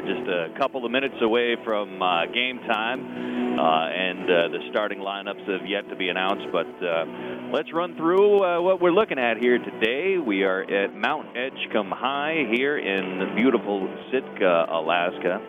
just a couple of minutes away from game time, and the starting lineups have yet to be announced. But let's run through what we're looking at here today. We are at Mount Edgecombe High here in beautiful Sitka, Alaska.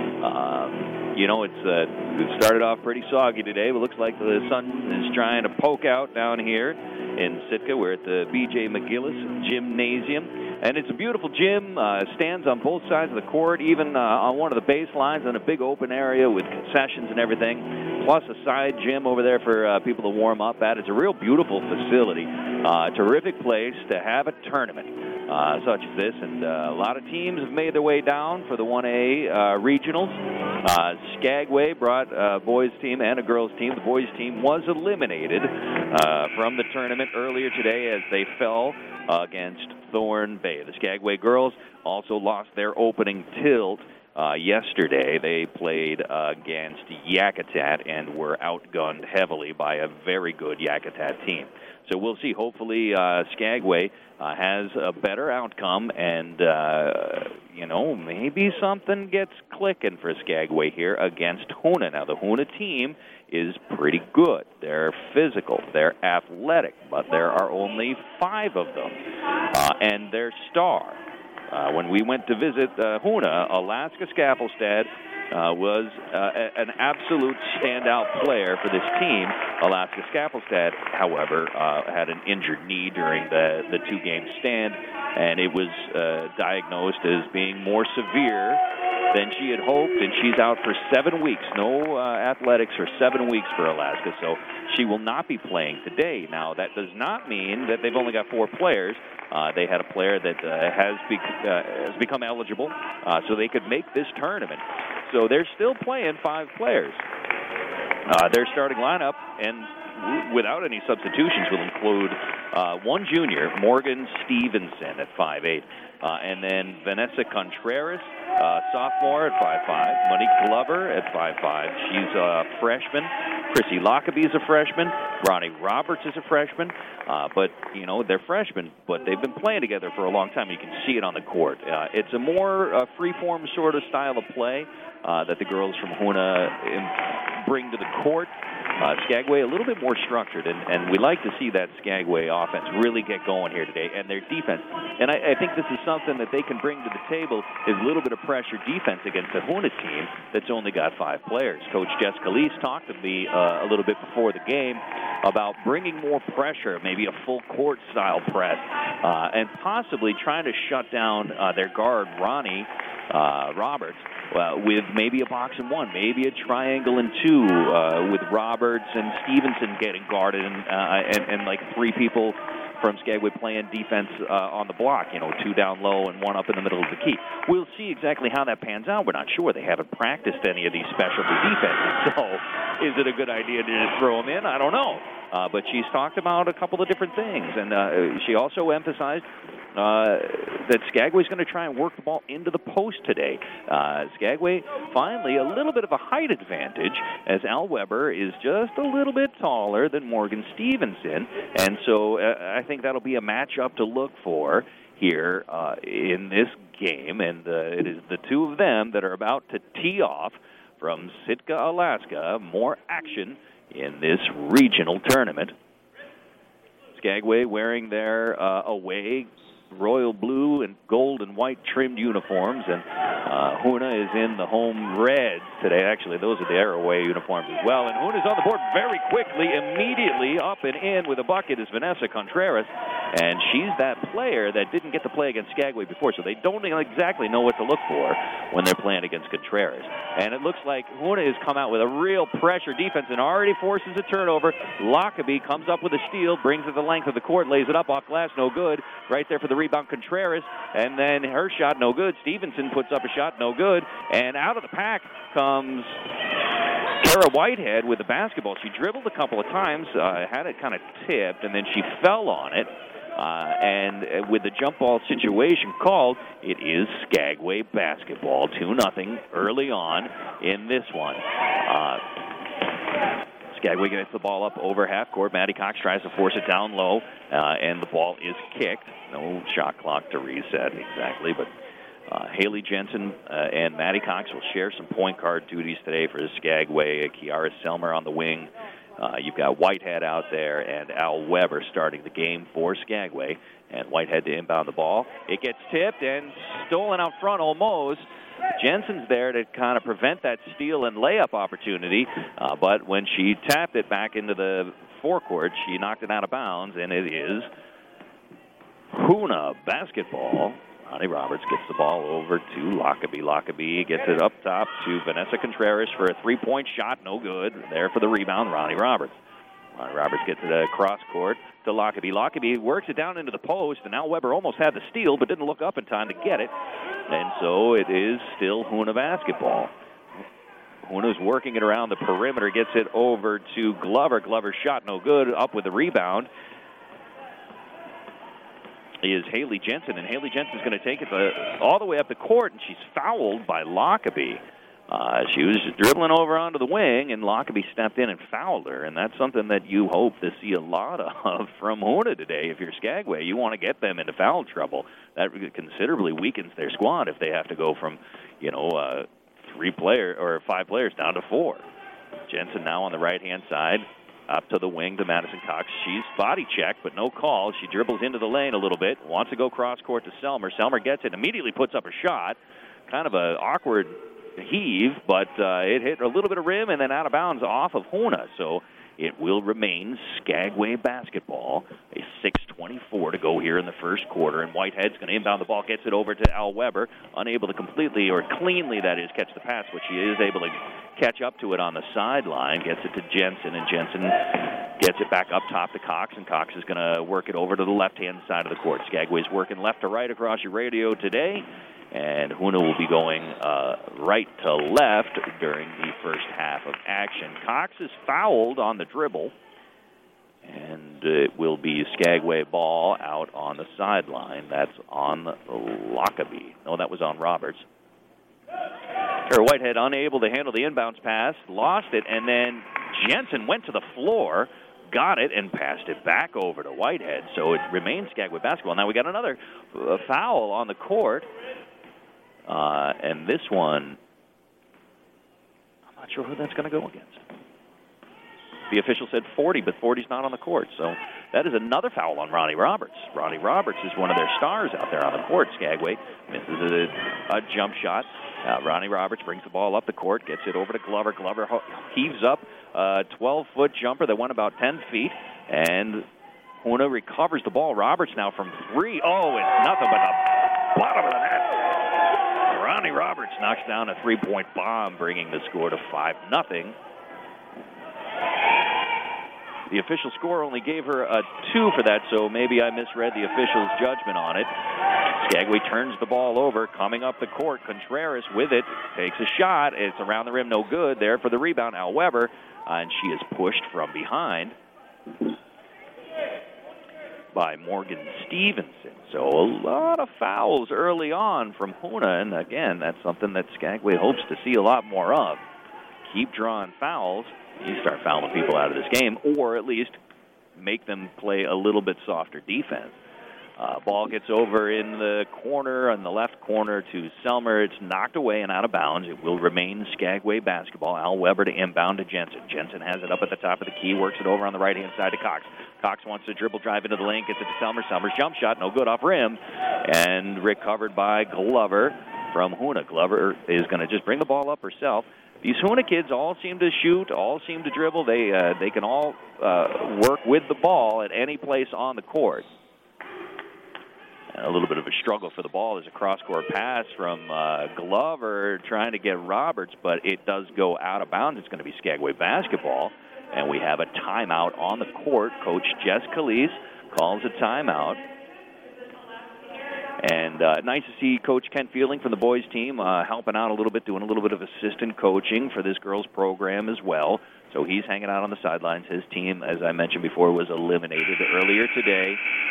It started off pretty soggy today, but looks like the sun is trying to poke out down here in Sitka. We're at the B.J. McGillis Gymnasium, and it's a beautiful gym. Stands on both sides of the court, even on one of the baselines, in a big open area with concessions and everything, plus a side gym over there for people to warm up at. It's a real beautiful facility. Terrific place to have a tournament such as this, and a lot of teams have made their way down for the 1A regionals. Skagway brought a boys team and a girls team. The boys team was eliminated from the tournament earlier today as they fell against Thorn Bay. The Skagway girls also lost their opening tilt yesterday. They played against Yakutat and were outgunned heavily by a very good Yakutat team. So we'll see. Hopefully Skagway has a better outcome, and, maybe something gets clicking for Skagway here against Hoona. Now, the Hoona team is pretty good. They're physical. They're athletic, but there are only 5 of them. And their star, when we went to visit Hoona, Alaska Skaffelstad was an absolute standout player for this team. Alaska Skaffelstad, however, had an injured knee during the 2-game stand, and it was diagnosed as being more severe than she had hoped, and she's out for 7 weeks. No athletics for 7 weeks for Alaska, so she will not be playing today. Now, that does not mean that they've only got 4 players. They had a player that has become eligible, so they could make this tournament. So they're still playing 5 players. Their starting lineup, and without any substitutions, will include one junior, Morgan Stevenson at 5'8", and then Vanessa Contreras, sophomore at 5'5", Monique Glover at 5'5". She's a freshman. Chrissy Lockaby is a freshman. Ronnie Roberts is a freshman. But they're freshmen, but they've been playing together for a long time. You can see it on the court. It's a more free-form sort of style of play that the girls from Hoona bring to the court. Skagway a little bit more structured, and we like to see that Skagway offense really get going here today, and their defense. And I think this is something that they can bring to the table, is a little bit of pressure defense against the Hoona team that's only got 5 players. Coach Jess Calise talked to me a little bit before the game about bringing more pressure, maybe a full court style press, and possibly trying to shut down their guard, Ronnie Roberts, with maybe a box and 1, maybe a triangle and 2, with Roberts and Stevenson getting guarded, and like 3 people from Skagway playing defense on the block, 2 down low and 1 up in the middle of the key. We'll see exactly how that pans out. We're not sure. They haven't practiced any of these specialty defenses, so is it a good idea to just throw them in? I don't know. But she's talked about a couple of different things, and she also emphasized that Skagway's going to try and work the ball into the post today. Skagway finally a little bit of a height advantage, as Al Weber is just a little bit taller than Morgan Stevenson, and so I think that'll be a matchup to look for here in this game, and it is the 2 of them that are about to tee off from Sitka, Alaska. More action in this regional tournament. Skagway wearing their away royal blue and gold and white trimmed uniforms, and Hoona is in the home reds today. Actually, those are their away uniforms as well. And Hoona's on the board very quickly, immediately up and in with a bucket is Vanessa Contreras, and she's that player that didn't get to play against Skagway before, so they don't exactly know what to look for when they're playing against Contreras. And it looks like Hoona has come out with a real pressure defense and already forces a turnover. Lockaby comes up with a steal, brings it the length of the court, lays it up off glass, no good. Right there for the rebound, Contreras, and then her shot, no good. Stevenson puts up a shot, no good. And out of the pack comes Tara Whitehead with the basketball. She dribbled a couple of times, had it kind of tipped, and then she fell on it. And with the jump ball situation called, it is Skagway basketball, 2-0 early on in this one. Skagway gets the ball up over half court. Maddie Cox tries to force it down low, and the ball is kicked. No shot clock to reset exactly, but Haley Jensen and Maddie Cox will share some point guard duties today for Skagway. Kiara Selmer on the wing. You've got Whitehead out there and Al Weber starting the game for Skagway. And Whitehead to inbound the ball. It gets tipped and stolen out front almost. Jensen's there to kind of prevent that steal and layup opportunity. But when she tapped it back into the forecourt, she knocked it out of bounds, and it is Hoona basketball. Ronnie Roberts gets the ball over to Lockerbie. Lockerbie gets it up top to Vanessa Contreras for a three-point shot. No good. There for the rebound, Ronnie Roberts. Ronnie Roberts gets it across court to Lockerbie. Lockerbie works it down into the post, and now Weber almost had the steal but didn't look up in time to get it. And so it is still Hoona basketball. Hoona's working it around the perimeter, gets it over to Glover. Glover's shot no good, up with the rebound is Haley Jensen, and Haley Jensen's going to take it all the way up the court, and she's fouled by Lockerbie. She was dribbling over onto the wing, and Lockerbie stepped in and fouled her, and that's something that you hope to see a lot of from Hoona today. If you're Skagway, you want to get them into foul trouble. That considerably weakens their squad if they have to go from, 5 players down to 4. Jensen now on the right-hand side. Up to the wing to Madison Cox. She's body checked, but no call. She dribbles into the lane a little bit. Wants to go cross-court to Selmer. Selmer gets it, immediately puts up a shot. Kind of an awkward heave, but it hit a little bit of rim and then out of bounds off of Hoona. So it will remain Skagway basketball. A 6:24 to go here in the first quarter, and Whitehead's going to inbound the ball, gets it over to Al Weber, unable to completely, or cleanly that is, catch the pass, but she is able to catch up to it on the sideline, gets it to Jensen, and Jensen gets it back up top to Cox, and Cox is going to work it over to the left-hand side of the court. Skagway's working left to right across your radio today, and Hoona will be going right to left during the first half of action. Cox is fouled on the dribble, and it will be Skagway ball out on the sideline. That's on Lockerbie. No, that was on Roberts. Whitehead unable to handle the inbounds pass, lost it, and then Jensen went to the floor, got it, and passed it back over to Whitehead. So it remains Skagway basketball. Now we got another foul on the court, and this one, I'm not sure who that's going to go against. The official said 40, but 40's not on the court. So that is another foul on Ronnie Roberts. Ronnie Roberts is one of their stars out there on the court. Skagway misses a jump shot. Ronnie Roberts brings the ball up the court, gets it over to Glover. Glover heaves up a 12-foot jumper that went about 10 feet, and Hoona recovers the ball. Roberts now from 3. Oh, it's nothing but the bottom of the net. Ronnie Roberts knocks down a three-point bomb, bringing the score to 5-0. The official score only gave her a 2 for that, so maybe I misread the official's judgment on it. Skagway turns the ball over, coming up the court. Contreras with it, takes a shot. It's around the rim, no good. There for the rebound, Al Weber, and she is pushed from behind by Morgan Stevenson. So a lot of fouls early on from Hoona, and again, that's something that Skagway hopes to see a lot more of. Keep drawing fouls. You start fouling people out of this game, or at least make them play a little bit softer defense. Ball gets over in the corner, on the left corner to Selmer. It's knocked away and out of bounds. It will remain Skagway basketball. Al Weber to inbound to Jensen. Jensen has it up at the top of the key, works it over on the right-hand side to Cox. Cox wants to dribble, drive into the lane, gets it to Selmer. Selmer's jump shot, no good off rim, and recovered by Glover from Hoona. Glover is going to just bring the ball up herself. These Hoona kids all seem to shoot, all seem to dribble. They can all work with the ball at any place on the court. And a little bit of a struggle for the ball. There's a cross-court pass from Glover trying to get Roberts, but it does go out of bounds. It's going to be Skagway basketball, and we have a timeout on the court. Coach Jess Calise calls a timeout. And nice to see Coach Ken Fielding from the boys team helping out a little bit, doing a little bit of assistant coaching for this girls program as well. So he's hanging out on the sidelines. His team, as I mentioned before, was eliminated earlier today.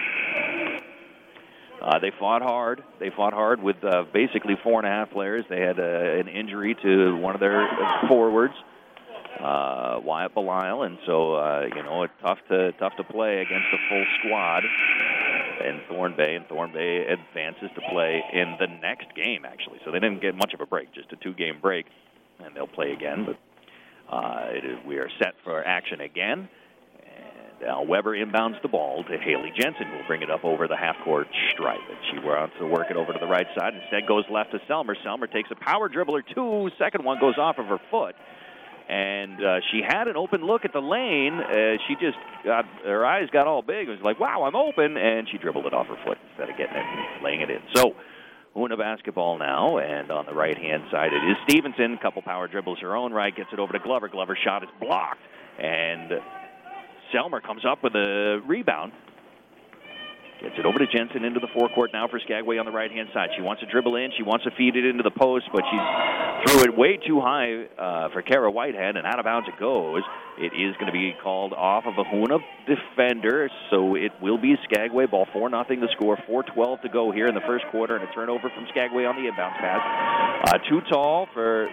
They fought hard. They fought hard with basically 4.5 players. They had an injury to one of their forwards, Wyatt Belisle, and so it's tough to play against the full squad. in Thornbay, and Thornbay advances to play in the next game, actually. So they didn't get much of a break, just a 2-game break, and they'll play again. But we are set for action again. And Al Weber inbounds the ball to Haley Jensen, who will bring it up over the half-court stripe. And she wants to work it over to the right side. Instead goes left to Selmer. Selmer takes a power dribble or two. Second one goes off of her foot. And she had an open look at the lane. She just got, her eyes got all big. It was like, wow, I'm open. And she dribbled it off her foot instead of getting it and laying it in. So, Hoona basketball now. And on the right-hand side, it is Stevenson. A couple power dribbles her own right. Gets it over to Glover. Glover's shot is blocked. And Selmer comes up with a rebound. Gets it over to Jensen into the forecourt now for Skagway on the right-hand side. She wants to dribble in. She wants to feed it into the post, but she threw it way too high for Kara Whitehead, and out of bounds it goes. It is going to be called off of a Hoona defender, so it will be Skagway ball. 4-0 the score. 4:12 to go here in the first quarter, and a turnover from Skagway on the inbounds pass. Too tall for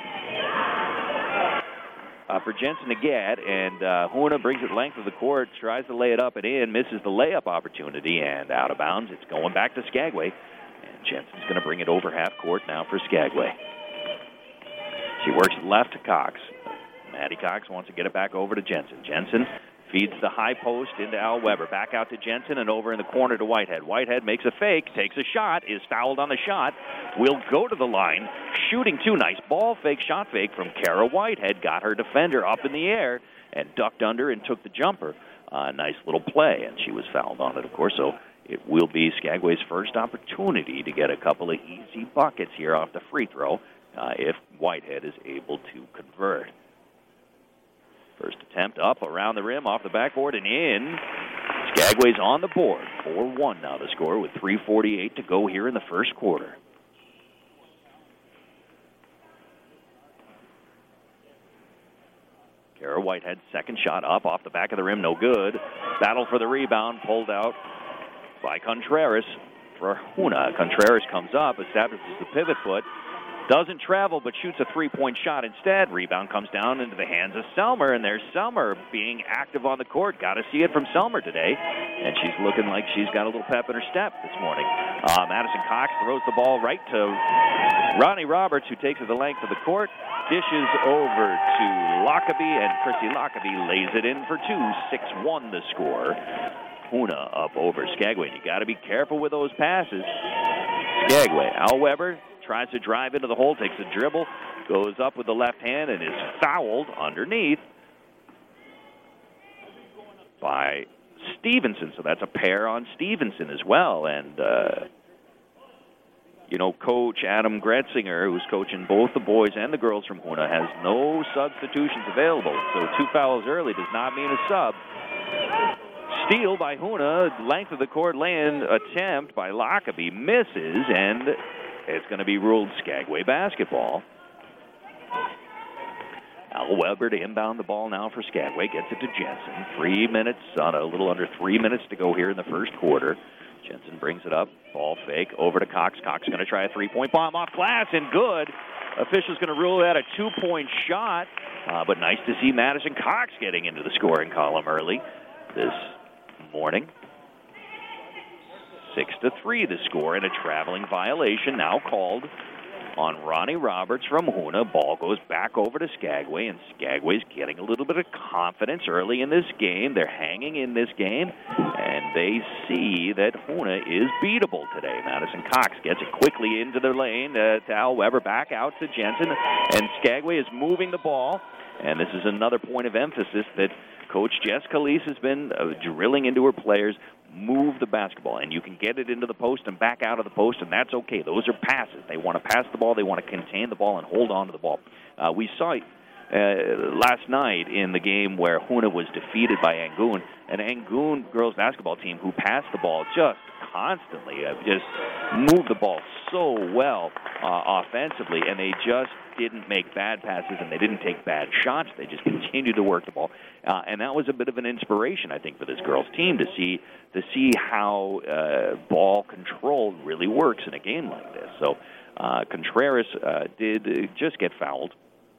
Jensen to get, and Hoona brings it length of the court, tries to lay it up and in, misses the layup opportunity, and out of bounds. It's going back to Skagway, and Jensen's going to bring it over half court now for Skagway. She works left to Cox. Maddie Cox wants to get it back over to Jensen. Jensen feeds the high post into Al Weber. Back out to Jensen and over in the corner to Whitehead. Whitehead makes a fake, takes a shot, is fouled on the shot, will go to the line, shooting too nice. Ball fake, shot fake from Kara Whitehead. Got her defender up in the air and ducked under and took the jumper. Nice little play, and she was fouled on it, of course, so it will be Skagway's first opportunity to get a couple of easy buckets here off the free throw if Whitehead is able to convert. First attempt up around the rim, off the backboard, and in. Skagway's on the board. 4-1 now the score with 3:48 to go here in the first quarter. Kara Whitehead, second shot up off the back of the rim, no good. Battle for the rebound, pulled out by Contreras for Hoona. Contreras comes up, establishes the pivot foot. Doesn't travel, but shoots a three-point shot instead. Rebound comes down into the hands of Selmer, and there's Selmer being active on the court. Got to see it from Selmer today, and she's looking like she's got a little pep in her step this morning. Madison Cox throws the ball right to Ronnie Roberts, who takes it the length of the court, dishes over to Lockaby, and Chrissy Lockaby lays it in for two. 6-1 the score. Hoona up over Skagway. You got to be careful with those passes. Skagway, Al Weber tries to drive into the hole, takes a dribble, goes up with the left hand, and is fouled underneath by Stevenson. So that's a pair on Stevenson as well. And, Coach Adam Gretzinger, who's coaching both the boys and the girls from Hoona, has no substitutions available. So 2 fouls early does not mean a sub. Steal by Hoona, length of the court lay-in attempt by Lockaby, misses, and it's going to be ruled Skagway basketball. Al Weber to inbound the ball now for Skagway. Gets it to Jensen. 3 minutes, on a little under 3 minutes to go here in the first quarter. Jensen brings it up. Ball fake over to Cox. Cox going to try a three-point bomb off glass, and good. Official's going to rule that a two-point shot. But nice to see Madison Cox getting into the scoring column early this morning. 6-3 the score, and a traveling violation now called on Ronnie Roberts from Hoona. Ball goes back over to Skagway, and Skagway's getting a little bit of confidence early in this game. They're hanging in this game, and they see that Hoona is beatable today. Madison Cox gets it quickly into the lane to Al Weber, back out to Jensen, and Skagway is moving the ball. And this is another point of emphasis that Coach Jess Calise has been drilling into her players. Move the basketball, and you can get it into the post and back out of the post, and that's okay. Those are passes. They want to pass the ball. They want to contain the ball and hold on to the ball. We saw it last night in the game where Hoona was defeated by Angoon, an Angoon girls basketball team who passed the ball just constantly, just moved the ball so well offensively, and they just didn't make bad passes and they didn't take bad shots. They just continued to work the ball, and that was a bit of an inspiration, I think, for this girls' team to see how ball control really works in a game like this. So Contreras did just get fouled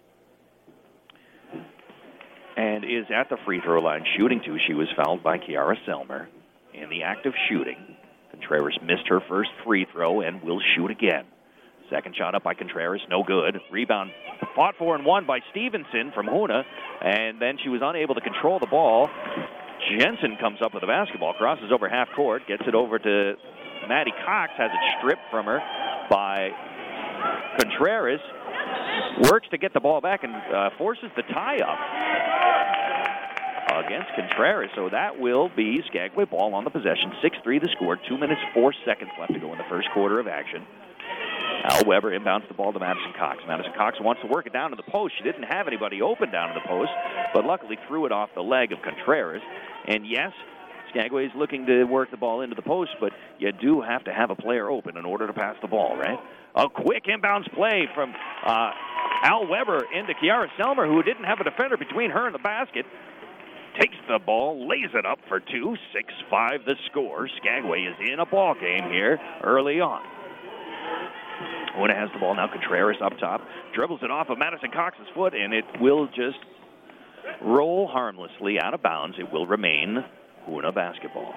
and is at the free throw line shooting two. She was fouled by Kiara Selmer in the act of shooting. Contreras missed her first free throw and will shoot again. Second shot up by Contreras, no good. Rebound fought for and won by Stevenson from Hoona, and then she was unable to control the ball. Jensen comes up with the basketball, crosses over half court, gets it over to Maddie Cox, has it stripped from her by Contreras, works to get the ball back and forces the tie-up against Contreras. So that will be Skagway ball on the possession. 6-3 the score, 2 minutes, 4 seconds left to go in the first quarter of action. Al Weber inbounds the ball to Madison Cox. Madison Cox wants to work it down to the post. She didn't have anybody open down to the post, but luckily threw it off the leg of Contreras. And yes, Skagway is looking to work the ball into the post, but you do have to have a player open in order to pass the ball, right? A quick inbounds play from Al Weber into Kiara Selmer, who didn't have a defender between her and the basket. Takes the ball, lays it up for two. 6-5 the score. Skagway is in a ball game here early on. Hoona has the ball now. Contreras up top. Dribbles it off of Madison Cox's foot, and it will just roll harmlessly out of bounds. It will remain Hoona basketball.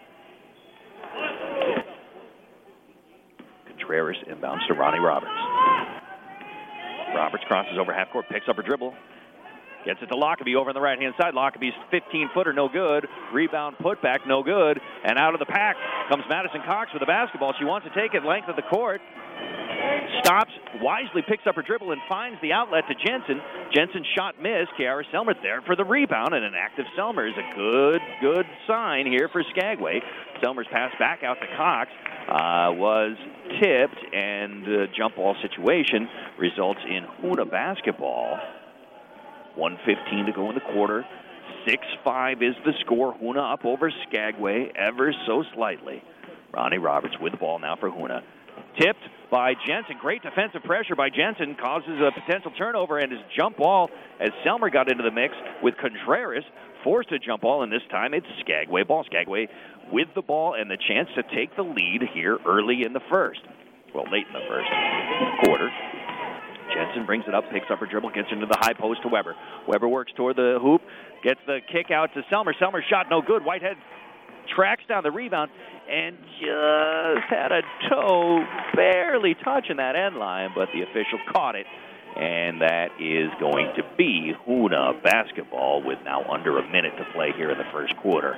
Contreras inbounds to Ronnie Roberts. Roberts crosses over half court, picks up her dribble. Gets it to Lockerbie over on the right-hand side. Lockerbie's 15-footer, no good. Rebound putback, no good. And out of the pack comes Madison Cox with the basketball. She wants to take it length of the court. Stops, wisely picks up her dribble and finds the outlet to Jensen. Jensen's shot missed. Kiara Selmer there for the rebound, and an active Selmer is a good sign here for Skagway. Selmer's pass back out to Cox was tipped, and the jump ball situation results in Hoona basketball. 1:15 to go in the quarter. 6-5 is the score. Hoona up over Skagway ever so slightly. Ronnie Roberts with the ball now for Hoona. Tipped by Jensen. Great defensive pressure by Jensen causes a potential turnover, and his jump ball as Selmer got into the mix with Contreras forced a jump ball, and this time it's Skagway ball. Skagway with the ball and the chance to take the lead here early in the first. Well, late in the first quarter. Jensen brings it up, picks up her dribble, gets into the high post to Weber. Weber works toward the hoop, gets the kick out to Selmer. Selmer's shot no good. Whitehead tracks down the rebound and just had a toe barely touching that end line, but the official caught it, and that is going to be Hoona basketball with now under a minute to play here in the first quarter.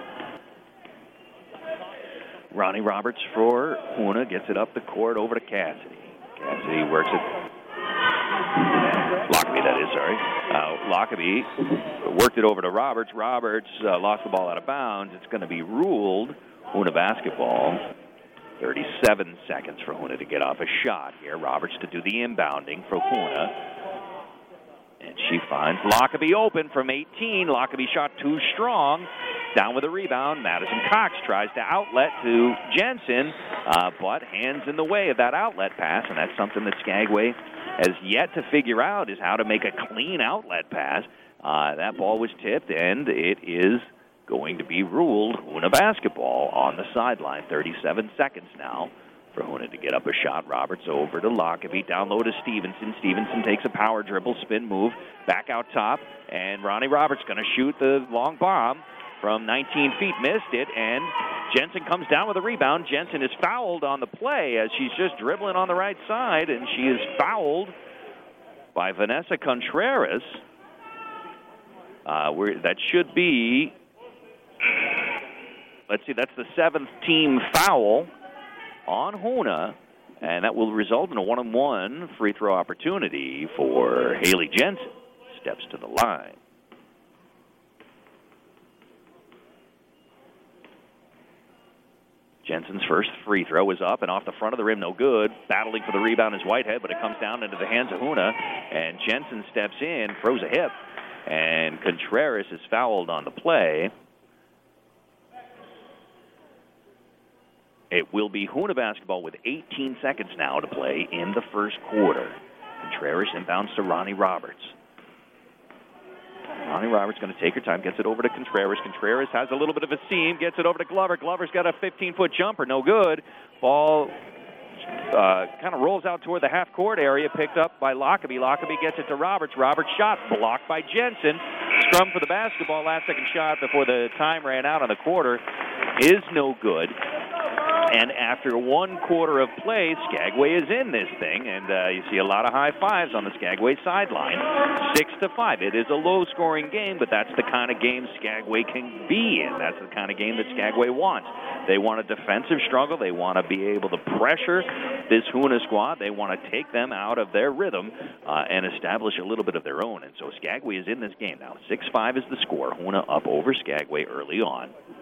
Ronnie Roberts for Hoona gets it up the court over to Cassidy. Cassidy works it. Lockerbie, that is, sorry. Lockerbie worked it over to Roberts. Roberts lost the ball out of bounds. It's going to be ruled Hoona basketball. 37 seconds for Hoona to get off a shot here. Roberts to do the inbounding for Hoona. And she finds Lockerbie open from 18. Lockerbie shot too strong. Down with a rebound. Madison Cox tries to outlet to Jensen, but hands in the way of that outlet pass, and that's something that Skagway has yet to figure out, is how to make a clean outlet pass. That ball was tipped, and it is going to be ruled Hoona basketball on the sideline. 37 seconds now for Hoona to get up a shot. Roberts over to Lockerbie. Down low to Stevenson. Stevenson takes a power dribble, spin move, back out top, and Ronnie Roberts going to shoot the long bomb from 19 feet, missed it, and Jensen comes down with a rebound. Jensen is fouled on the play as she's just dribbling on the right side, and she is fouled by Vanessa Contreras. That should be, let's see, that's the 7th team foul on Hoona, and that will result in a one-on-one free throw opportunity for Haley Jensen. Steps to the line. Jensen's first free throw is up and off the front of the rim, no good. Battling for the rebound is Whitehead, but it comes down into the hands of Hoona, and Jensen steps in, throws a hip, and Contreras is fouled on the play. It will be Hoona basketball with 18 seconds now to play in the first quarter. Contreras inbounds to Ronnie Roberts. Ronnie Roberts going to take her time, gets it over to Contreras. Contreras has a little bit of a seam, gets it over to Glover. Glover's got a 15-foot jumper, no good. Ball kind of rolls out toward the half-court area, picked up by Lockerbie. Lockerbie gets it to Roberts. Roberts' shot blocked by Jensen. Scrum for the basketball. Last-second shot before the time ran out on the quarter is no good. And after one quarter of play, Skagway is in this thing, and you see a lot of high fives on the Skagway sideline. 6-5. It is a low-scoring game, but that's the kind of game Skagway can be in. That's the kind of game that Skagway wants. They want a defensive struggle. They want to be able to pressure this Hoona squad. They want to take them out of their rhythm and establish a little bit of their own. And so Skagway is in this game now. 6-5 is the score. Hoona up over Skagway early on.